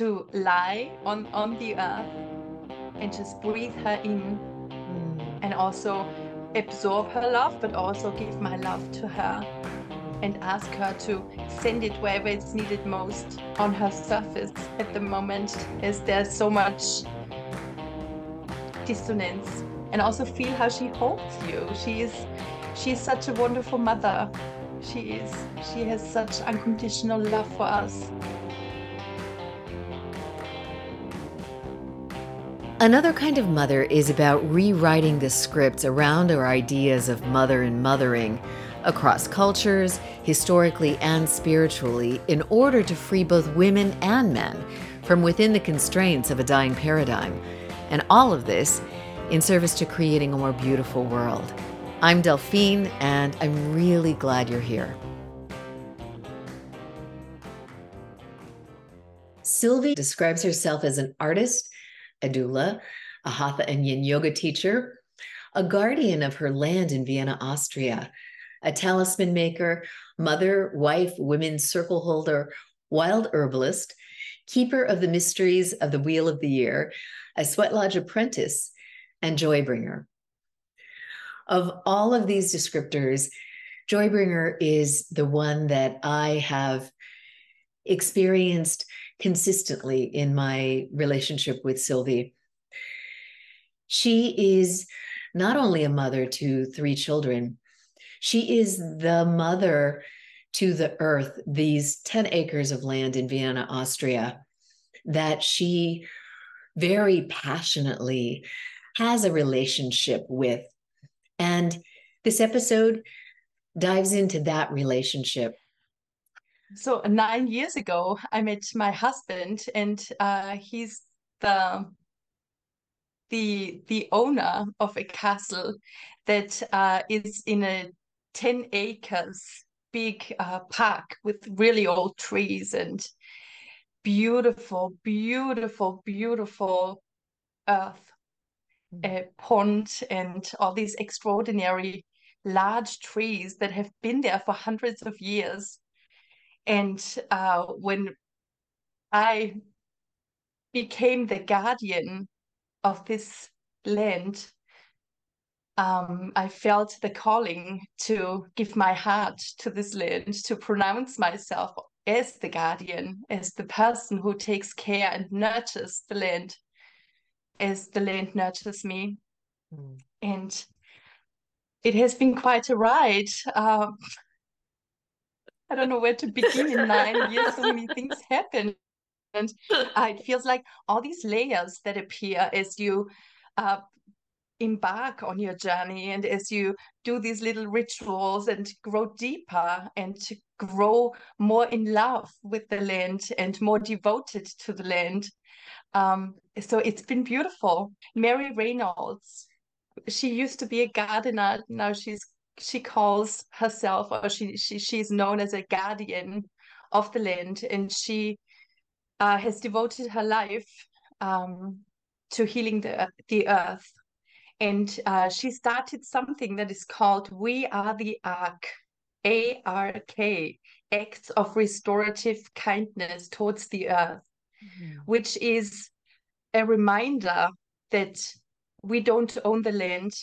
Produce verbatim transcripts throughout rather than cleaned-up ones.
to lie on, on the earth and just breathe her in and also absorb her love, but also give my love to her and ask her to send it wherever it's needed most on her surface at the moment, as there's so much dissonance. And also feel how she holds you. She is she is such a wonderful mother. She is she has such unconditional love for us. Another Kind of Mother is about rewriting the scripts around our ideas of mother and mothering across cultures, historically and spiritually, in order to free both women and men from within the constraints of a dying paradigm. And all of this in service to creating a more beautiful world. I'm Delphine, and I'm really glad you're here. Sylvie describes herself as an artist, a doula, a hatha and yin yoga teacher, a guardian of her land in Vienna, Austria, a talisman maker, mother, wife, women's circle holder, wild herbalist, keeper of the mysteries of the Wheel of the Year, a sweat lodge apprentice, and joybringer. Of all of these descriptors, joybringer is the one that I have experienced consistently in my relationship with Sylvie. She is not only a mother to three children, she is the mother to the earth, these ten acres of land in Vienna, Austria, that she very passionately has a relationship with. And this episode dives into that relationship. So nine years ago, I met my husband, and uh, he's the the the owner of a castle that uh, is in a ten acres big uh, park with really old trees and beautiful, beautiful, beautiful earth, a pond, and all these extraordinary large trees that have been there for hundreds of years. And uh, when I became the guardian of this land, um, I felt the calling to give my heart to this land, to pronounce myself as the guardian, as the person who takes care and nurtures the land, as the land nurtures me. Mm. And it has been quite a ride. Um, I don't know where to begin. In nine years, so many things happen. And uh, it feels like all these layers that appear as you uh, embark on your journey and as you do these little rituals and grow deeper and to grow more in love with the land and more devoted to the land. Um, so it's been beautiful. Mary Reynolds, she used to be a gardener. Now she's she calls herself, or she, she she's known as a guardian of the land, and she uh, has devoted her life um, to healing the the earth. And uh, she started something that is called We Are the Ark, A R K, Acts of Restorative Kindness Towards the Earth, mm-hmm. which is a reminder that we don't own the land.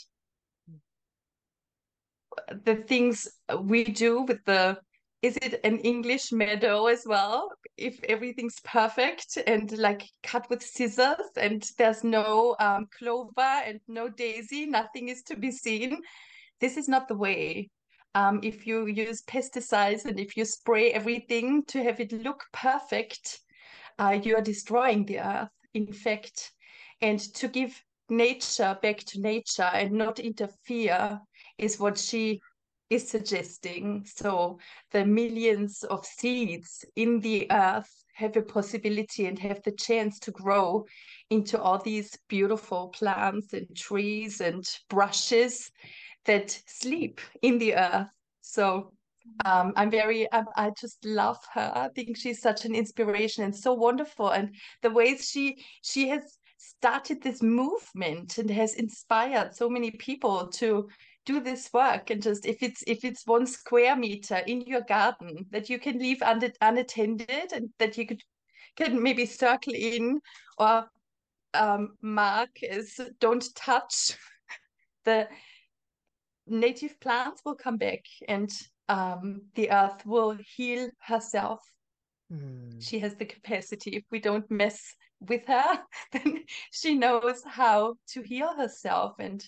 The things we do with the, is it an English meadow as well? If everything's perfect and like cut with scissors and there's no um, clover and no daisy, nothing is to be seen. This is not the way. Um, if you use pesticides and if you spray everything to have it look perfect, uh, you are destroying the earth, in fact. And to give nature back to nature and not interfere is what she is suggesting. So the millions of seeds in the earth have a possibility and have the chance to grow into all these beautiful plants and trees and brushes that sleep in the earth. So um, I'm very, I, I just love her. I think she's such an inspiration and so wonderful. And the ways she she has started this movement and has inspired so many people to do this work. And just if it's if it's one square meter in your garden that you can leave un- unattended and that you could can maybe circle in or um, mark as don't touch. The native plants will come back, and um, the earth will heal herself. Mm. She has the capacity. If we don't mess with her, then she knows how to heal herself. And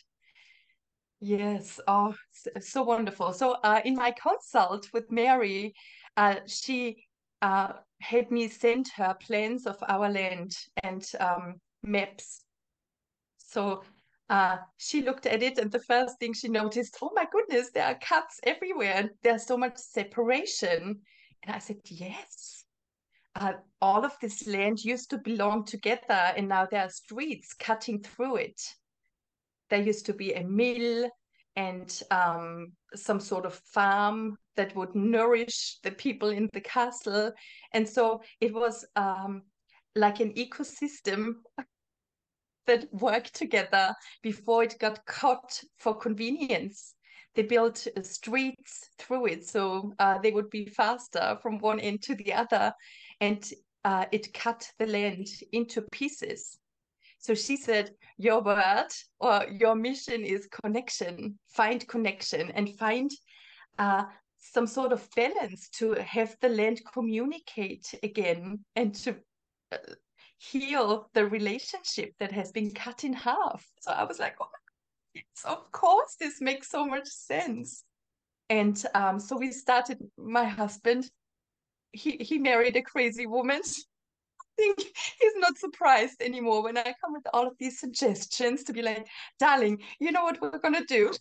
yes, oh, so, so wonderful. So uh, in my consult with Mary, uh, she uh, had me send her plans of our land and um, maps. So uh, she looked at it, and the first thing she noticed, oh my goodness, there are cuts everywhere, and there's so much separation. And I said, yes, uh, all of this land used to belong together, and now there are streets cutting through it. There used to be a mill and um, some sort of farm that would nourish the people in the castle. And so it was um, like an ecosystem that worked together before it got cut for convenience. They built uh, streets through it, so uh, they would be faster from one end to the other, and uh, it cut the land into pieces. So she said, your word or your mission is connection. Find connection and find uh, some sort of balance to have the land communicate again and to uh, heal the relationship that has been cut in half. So I was like, oh, yes, of course, this makes so much sense. And um, so we started, my husband, he, he married a crazy woman. Think he's not surprised anymore when I come with all of these suggestions to be like, darling, you know what we're gonna do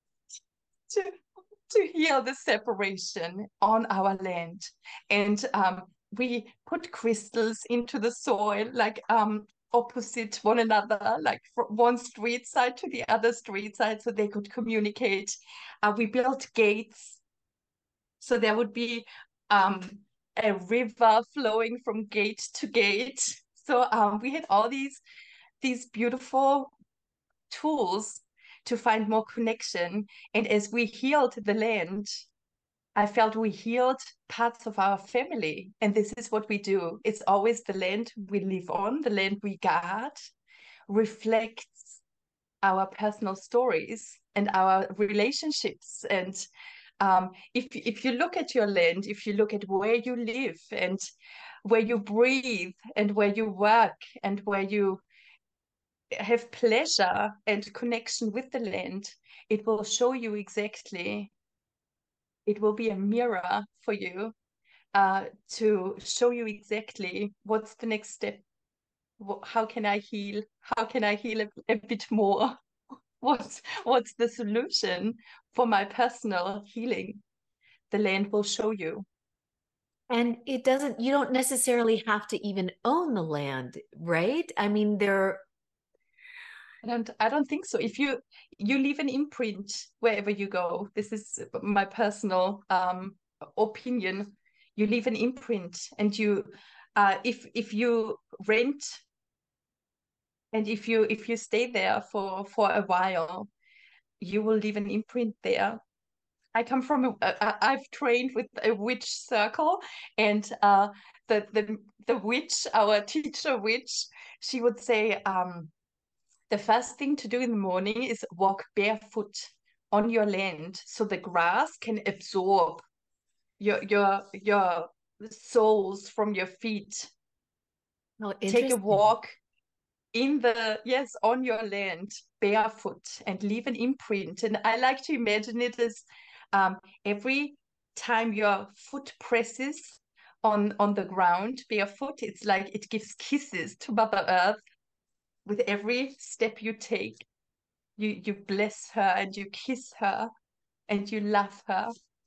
to to heal the separation on our land. And um, we put crystals into the soil, like um, opposite one another, like from one street side to the other street side, so they could communicate. Uh, we built gates, so there would be um, a river flowing from gate to gate. So um, we had all these these beautiful tools to find more connection. And as we healed the land, I felt we healed parts of our family. And this is what we do. It's always the land we live on, the land we guard, reflects our personal stories and our relationships. And um, if if you look at your land, if you look at where you live and where you breathe and where you work and where you have pleasure and connection with the land, it will show you exactly, it will be a mirror for you uh, to show you exactly what's the next step. How can I heal? How can I heal a, a bit more? What's what's the solution for my personal healing? The land will show you. And it doesn't, you don't necessarily have to even own the land, right? I mean, there. I don't I don't think so. If you you leave an imprint wherever you go, this is my personal um opinion. You leave an imprint, and you uh if if you rent and if you if you stay there for for a while, you will leave an imprint there. I come from a, a I've trained with a witch circle, and uh the the the witch, our teacher witch, she would say um the first thing to do in the morning is walk barefoot on your land so the grass can absorb your your your soles from your feet. Oh, Take a interesting. walk in the, yes, on your land barefoot and leave an imprint. And I like to imagine it as um, every time your foot presses on on the ground barefoot, it's like it gives kisses to Mother Earth with every step you take. You you bless her and you kiss her and you love her.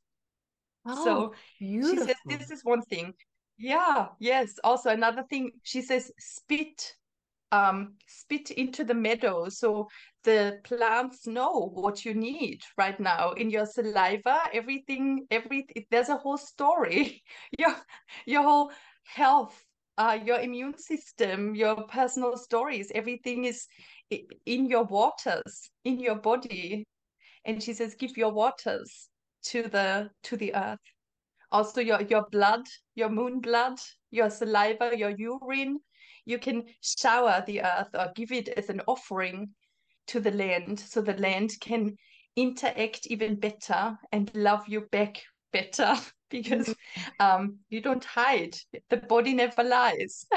Oh, So she says beautiful. this is one thing. Yeah, yes. Also another thing, she says spit um spit into the meadow so the plants know what you need right now in your saliva. Everything, every there's a whole story. Your your whole health, uh, your immune system, your personal stories, everything is in your waters, in your body. And she says, give your waters to the to the earth. Also your your blood, your moon blood, your saliva, your urine. You can shower the earth or give it as an offering to the land, so the land can interact even better and love you back better because um, you don't hide. The body never lies.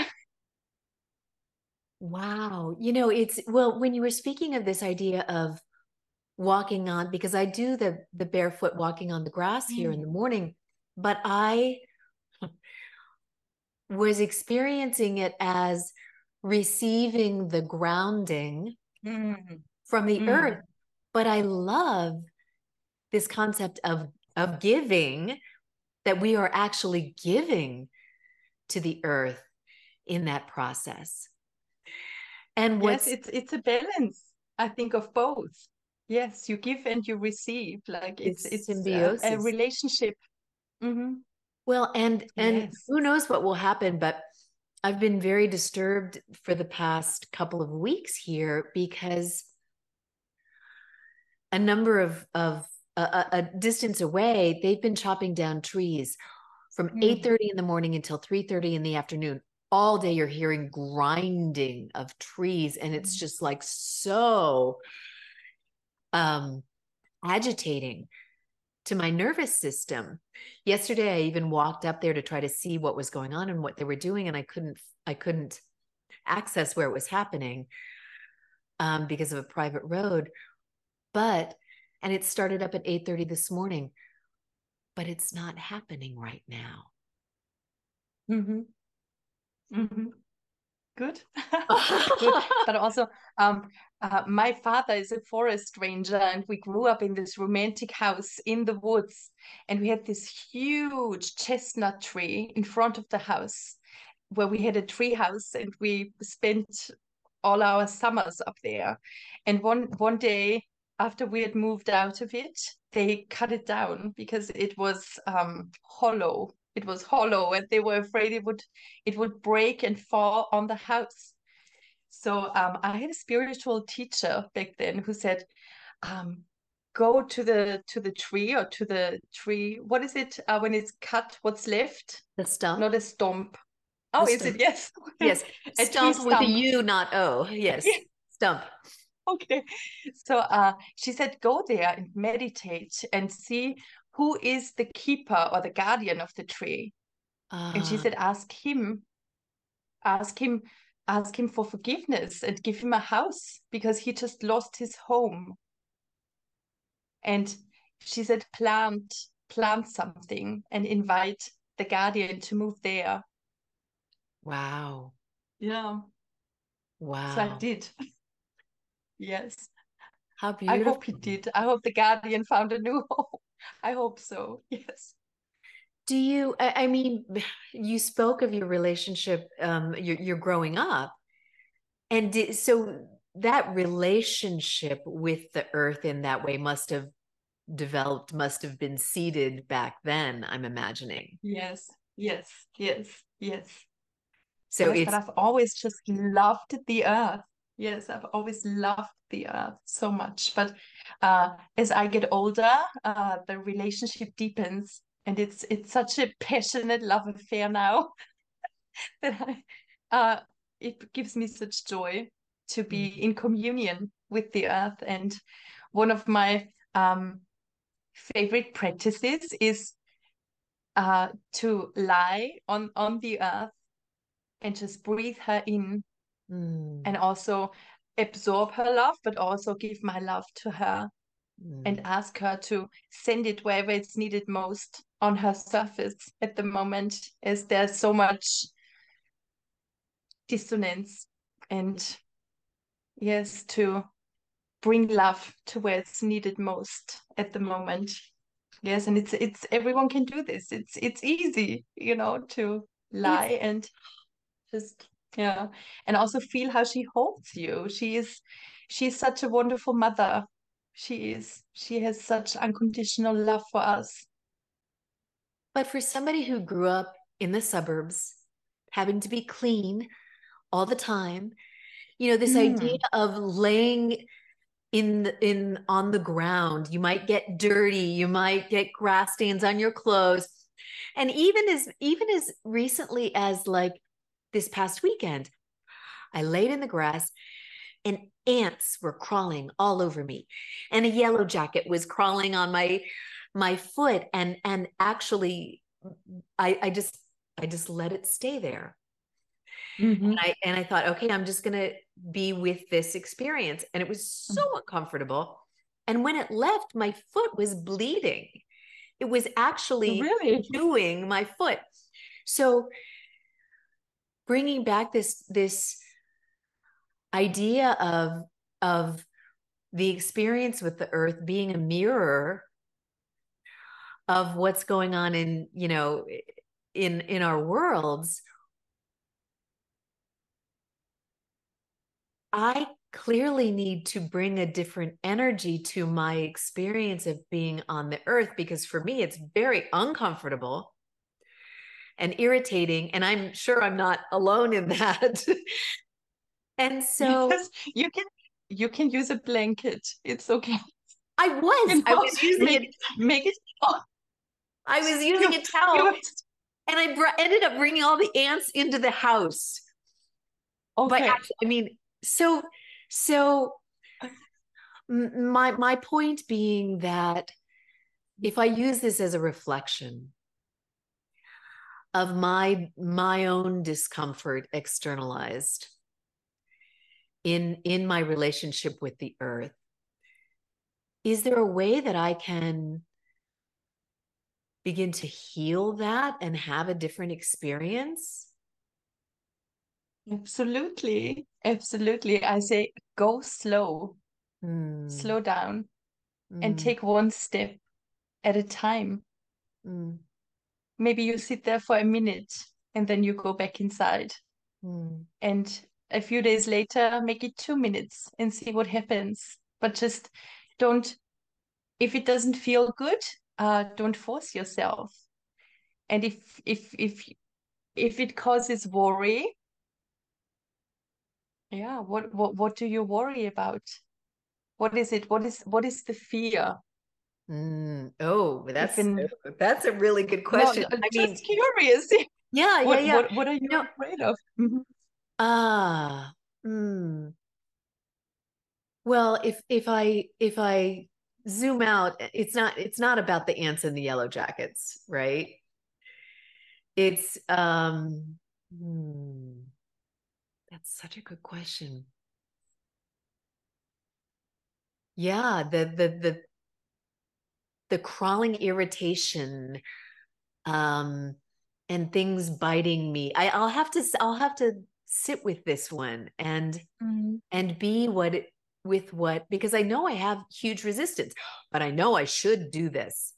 Wow. You know, it's, well, when you were speaking of this idea of walking on, because I do the the barefoot walking on the grass here in the morning, but I was experiencing it as receiving the grounding Mm. from the Mm. earth. But I love this concept of of giving, that we are actually giving to the earth in that process. And Yes, what's it's it's a balance, I think, of both. Yes, you give and you receive. Like it's this it's a, a symbiosis. relationship. Hmm. Well, and and Yes. who knows what will happen, but I've been very disturbed for the past couple of weeks here because a number of of a, a distance away, they've been chopping down trees from Mm. eight thirty in the morning until three thirty in the afternoon. All day you're hearing grinding of trees, and it's just like so um agitating to my nervous system. Yesterday I even walked up there to try to see what was going on and what they were doing, and I couldn't I couldn't access where it was happening um, because of a private road. But and it started up at eight thirty this morning, but it's not happening right now. Hmm. Hmm. Good. Good. But also, um, uh, my father is a forest ranger, and we grew up in this romantic house in the woods. And we had this huge chestnut tree in front of the house where we had a tree house, and we spent all our summers up there. And one one day after we had moved out of it, they cut it down because it was um, hollow. It was hollow, and they were afraid it would it would break and fall on the house. So um, I had a spiritual teacher back then who said, um, "Go to the to the tree or to the tree. What is it uh, when it's cut? What's left? The stump? Not a stump. The Oh, is it? stump. Yes, Yes. a tree Stump with a stump. U, not O. Yes. Stump. Okay. So uh, she said, go there and meditate and see who is the keeper or the guardian of the tree. And she Uh, said, ask him, ask him, ask him for forgiveness and give him a house because he just lost his home. And she said, plant, plant something and invite the guardian to move there. wow. Yeah. So I Wow. did. Yes. How I hope he beautiful. did. I hope the guardian found a new home. I hope so. Yes. Do you, I, I mean, you spoke of your relationship, um, you're, you're growing up. And did, so that relationship with the earth in that way must have developed, must have been seeded back then, I'm imagining. Yes, yes, yes, yes, So yes. But it's, I've always just loved the earth. Yes, I've always loved the earth so much. But uh, as I get older, uh, the relationship deepens, and it's it's such a passionate love affair now that I, uh, it gives me such joy to be in communion with the earth. And one of my um, favorite practices is uh, to lie on on the earth and just breathe her in mm, and also absorb her love, but also give my love to her and mm. ask her to send it wherever it's needed most on her surface at the moment, as there's so much dissonance. And yes, to bring love to where it's needed most at the moment. Yes, and it's it's everyone can do this. It's it's easy, you know, to It's, lie and just yeah, and also feel how she holds you. She is she's such a wonderful mother. She is. She has such unconditional love for us. but for somebody who grew up in the suburbs, having to be clean all the time, you know, this idea Mm. of laying in the, in on the ground, you might get dirty, you might get grass stains on your clothes, And even as even as recently as like this past weekend, I laid in the grass and ants were crawling all over me. And a yellow jacket was crawling on my my foot. And and actually I, I just I just let it stay there. Mm-hmm. And I and I thought, okay, I'm just gonna be with this experience. And it was so uncomfortable. And when it left, my foot was bleeding. It was actually Really? chewing my foot. So bringing back this this idea of of the experience with the earth being a mirror of what's going on in, you know, in in our worlds, I clearly need to bring a different energy to my experience of being on the earth, because for me it's very uncomfortable and irritating, and I'm sure I'm not alone in that. And so Yes, you can you can use a blanket. It's okay. I was You I know, was using make it make it. Oh, I was using you a towel, you. and I br- ended up bringing all the ants into the house. But Okay. actually, I mean, so so my my point being that if I use this as a reflection of my my own discomfort externalized in in my relationship with the earth, is there a way that I can begin to heal that and have a different experience? Absolutely. Absolutely. I say go slow, Mm, slow down, and mm, take one step at a time. mm, Maybe you sit there for a minute and then you go back inside. mm, And a few days later, make it two minutes and see what happens. But just don't, if it doesn't feel good, uh, don't force yourself. And if if if if it causes worry, yeah, what what what do you worry about? What is it? What is what is the fear? mm. Oh, If that's in that's a really good no, question. no, I mean, just curious. yeah, yeah, What yeah. what what are you No, afraid of? Mhm. ah, mm. Well, if if I if I zoom out, it's not it's not about the ants and the yellow jackets, right? It's um hmm, that's such a good question. Yeah, the the the the crawling irritation, um, and things biting me. I, I'll have to I'll have to sit with this one and Mm. and be what it, with what, because I know I have huge resistance, but I know I should do this.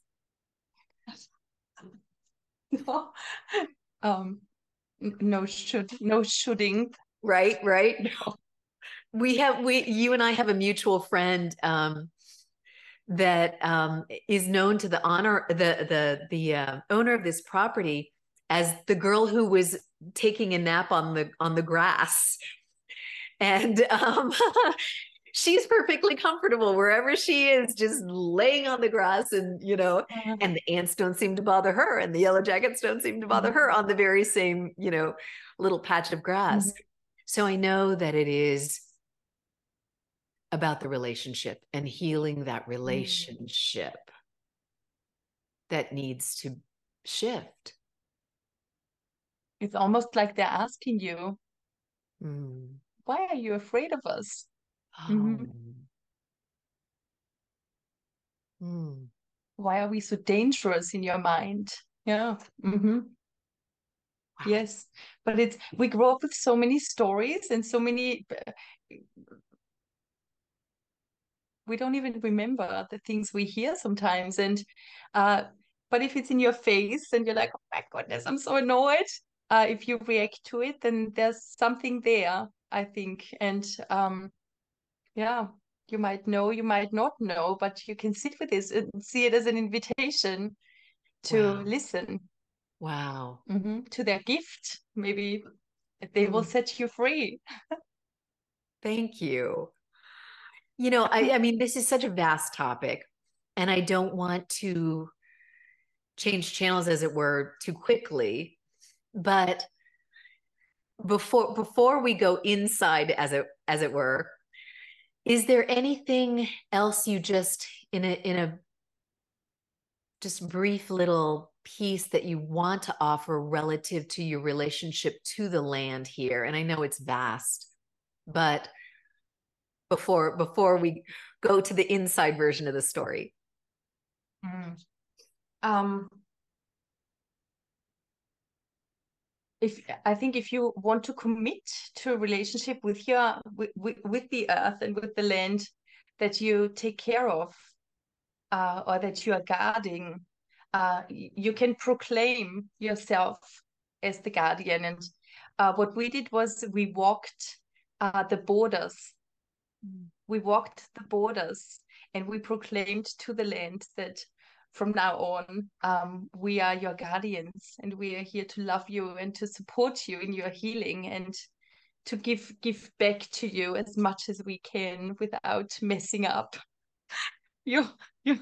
No, um, n- no should no shooting. Right, right. No. We have we you and I have a mutual friend um that um is known to the honor the the the uh, owner of this property as the girl who was taking a nap on the on the grass. And um she's perfectly comfortable wherever she is, just laying on the grass, and you know, Uh, and the ants don't seem to bother her, and the yellow jackets don't seem to bother her mhm, on the very same, you know, little patch of grass. mhm, So I know that it is about the relationship and healing that mhm. relationship that needs to shift. It's almost like they're asking you, Mm. why are you afraid of us? Oh. Mhm. Mm. Why are we so dangerous in your mind? Yeah. Hmm. Wow. Yes. But it's we grow up with so many stories and so many we don't even remember the things we hear sometimes. And uh, but if it's in your face and you're like, oh my goodness, I'm so annoyed. Uh, if you react to it, then there's something there, I think. And um, yeah, you might know, you might not know, but you can sit with this and see it as an invitation to Wow. listen, Wow. mhm, to their gift. Maybe they will Mm. set you free. Thank you. You know, I, I mean, this is such a vast topic, and I don't want to change channels, as it were, too quickly. But before before we go inside, as it as it were, is there anything else you just in a in a just brief little piece that you want to offer relative to your relationship to the land here? And I know it's vast, but before before we go to the inside version of the story. Mm. Um, if I think if you want to commit to a relationship with your with, with, with the earth and with the land that you take care of, uh, or that you are guarding, uh, you can proclaim yourself as the guardian. And uh, what we did was we walked uh, the borders. Mm. We walked the borders and we proclaimed to the land that from now on, um, we are your guardians and we are here to love you and to support you in your healing and to give give back to you as much as we can without messing up you. you.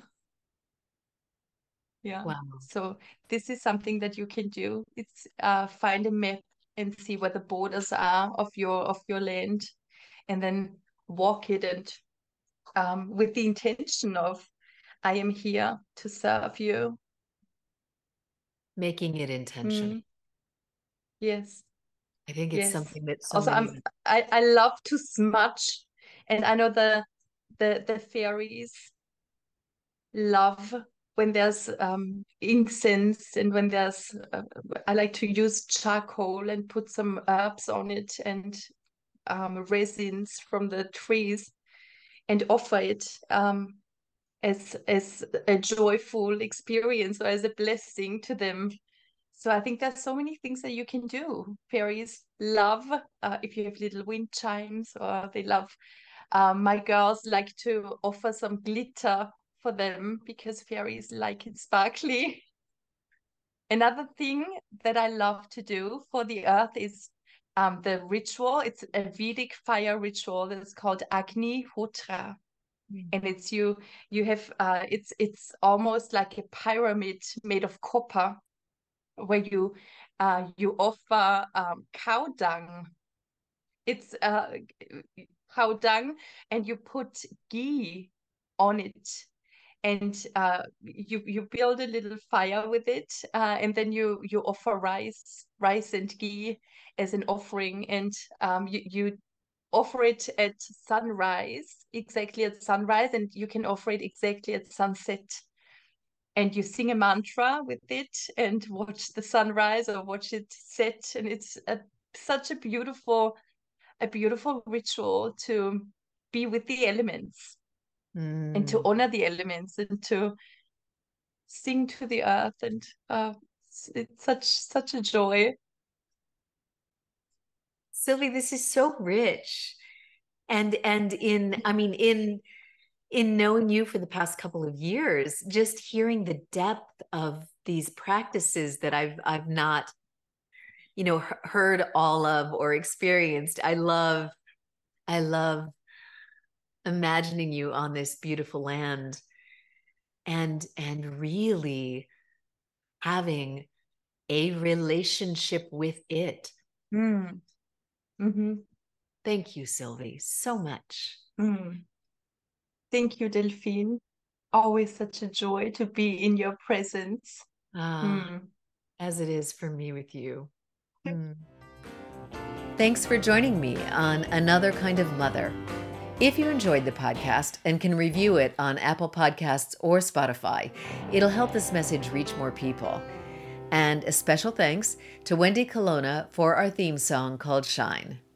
Yeah. Wow. So this is something that you can do. It's uh, find a map and see where the borders are of your of your land, and then walk it and um, with the intention of I am here to serve you. Making it intentional. Mm. Yes. I think it's Yes. something that so Also, many... I'm I, I love to smudge, and I know the the the fairies love when there's um, incense and when there's uh, I like to use charcoal and put some herbs on it and um, resins from the trees and offer it um, as as a joyful experience or as a blessing to them. So I think there's so many things that you can do. Fairies love uh, if you have little wind chimes, or they love. Um, my girls like to offer some glitter for them because fairies like it sparkly. Another thing that I love to do for the earth is um, the ritual. It's a Vedic fire ritual that's called Agni Hotra. Mm. And it's you you have uh, it's it's almost like a pyramid made of copper, where you uh, you offer um, cow dung. It's uh, cow dung, and you put ghee on it, and uh, you you build a little fire with it, uh, and then you you offer rice rice and ghee as an offering, and um, you you offer it at sunrise, exactly at sunrise, and you can offer it exactly at sunset. And you sing a mantra with it and watch the sunrise or watch it set, and it's a, such a beautiful a beautiful ritual to be with the elements mm. and to honor the elements and to sing to the earth, and uh, it's, it's such such a joy. Sylvie, this is so rich, and and in I mean in in knowing you for the past couple of years, just hearing the depth of these practices that I've I've not, you know, heard all of or experienced. I love, I love imagining you on this beautiful land, and and really having a relationship with it. Mm. Mm-hmm. Thank you, Sylvie, so much. Mm. Thank you, Delphine. Always such a joy to be in your presence. Ah, mm. As it is for me with you. Mm. Thanks for joining me on Another Kind of Mother. If you enjoyed the podcast and can review it on Apple Podcasts or Spotify, it'll help this message reach more people. And a special thanks to Wendy Colonna for our theme song called Shine.